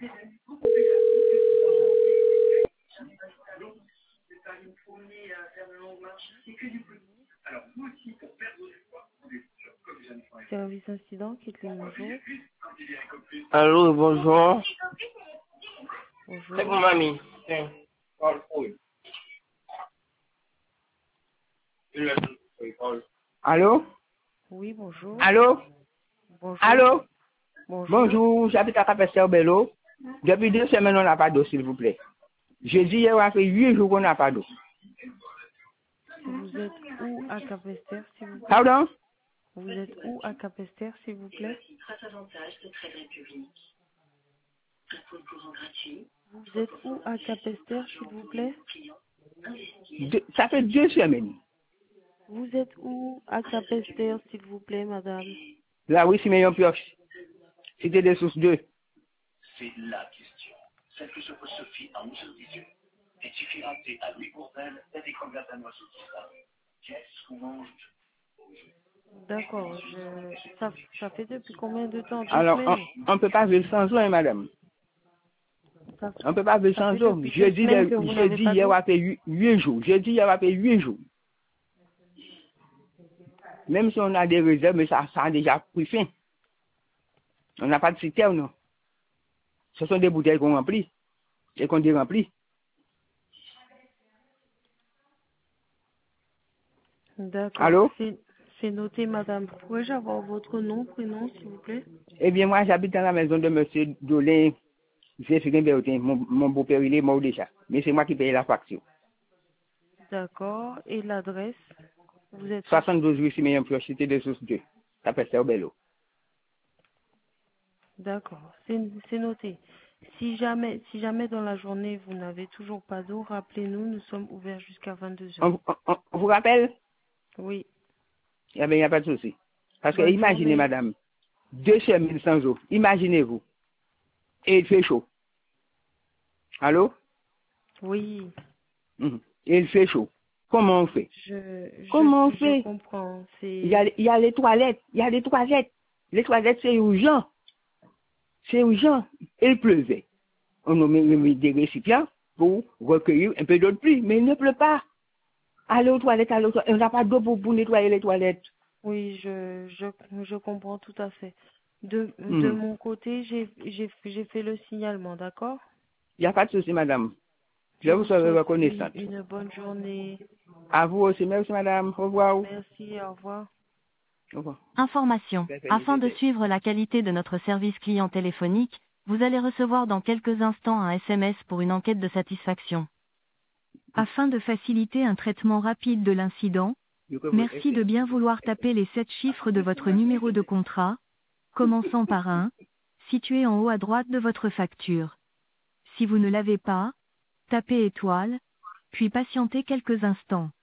Service incident, Kathleen, bonjour. Allô, bonjour. C'est Bonjour. pour mamie. Tiens, parle pour lui. Allô? Oui, bonjour. Allô? Bonjour. Allô? Bonjour. Bonjour, j'habite à Capester Bello. Depuis 2 semaines, on n'a pas d'eau, s'il vous plaît. Jeudi, hier, on a fait 8 jours qu'on n'a pas d'eau. Vous êtes où à Capester, s'il vous plaît? Pardon? Vous êtes où à Capester, s'il vous plaît? Vous êtes où à Capester, s'il vous plaît? Ça fait 2 semaines. Vous êtes où à Capester, s'il vous plaît, madame? Là, oui, c'est meilleur pioche. C'était des sources 2. C'est la question. Celle que se pose Sophie à 11h18. Et suffit rappeler à Louis Bourdel, la découverte à noix saucisse. Qu'est-ce qu'on mange? D'accord, ça fait depuis combien de temps? 2 Alors, semaines? on ne peut pas vivre sans eau, hein, madame. Ça, On ne peut pas vivre ça sans fait eau. depuis 2 Jeudi, semaines que vous n'avez pas hier, on d'eau? a fait 8 jours. Jeudi, hier, on a fait 8 jours. Même si on a des réserves, mais ça a déjà pris fin. On n'a pas de citerne, non. Ce sont des bouteilles qu'on remplit et qu'on déremplit. D'accord. Allô? C'est noté, madame. Pourrais-je avoir votre nom, prénom, s'il vous plaît? Eh bien, moi, j'habite dans la maison de monsieur Dolin, Zéphirin Bertin. Mon beau-père, il est mort déjà. Mais c'est moi qui paye la facture. D'accord. Et l'adresse? Vous êtes où? 72 rue Siméon Pioche, cité de Source 2. Ça peut faire bello. D'accord. C'est noté. Si jamais dans la journée vous n'avez toujours pas d'eau, rappelez-nous, nous sommes ouverts jusqu'à 22 heures. On vous rappelle? Oui. Eh bien, il n'y a pas de souci. Parce que Bonne imaginez, journée. madame, 2 semaines sans eau. Imaginez-vous. Et il fait chaud. Allô? Oui. Mhm. Et il fait chaud. Comment on fait? Je, Comment on je fait? comprends. Il y a les toilettes. Il y a les toilettes. Les toilettes, c'est urgent. C'est urgent. Il pleuvait. On a mis des récipients pour recueillir un peu d'eau de pluie. Mais il ne pleut pas. Allez aux toilettes, allez aux toilettes. On n'a pas d'eau pour nettoyer les toilettes. Oui, je comprends tout à fait. De Mhm. mon côté, j'ai fait le signalement, d'accord? Il n'y a pas de souci, madame. Je Je vous vous serai souhaite reconnaissante. une bonne journée. À vous aussi. Merci, madame. Au revoir. Merci, au revoir. Au revoir. Information. Afin de suivre la qualité de notre service client téléphonique, vous allez recevoir dans quelques instants un SMS pour une enquête de satisfaction. Afin de faciliter un traitement rapide de l'incident, merci de bien vouloir taper les 7 chiffres de votre numéro de contrat, commençant par 1, situé en haut à droite de votre facture. Si vous ne l'avez pas, tapez étoile, puis patientez quelques instants.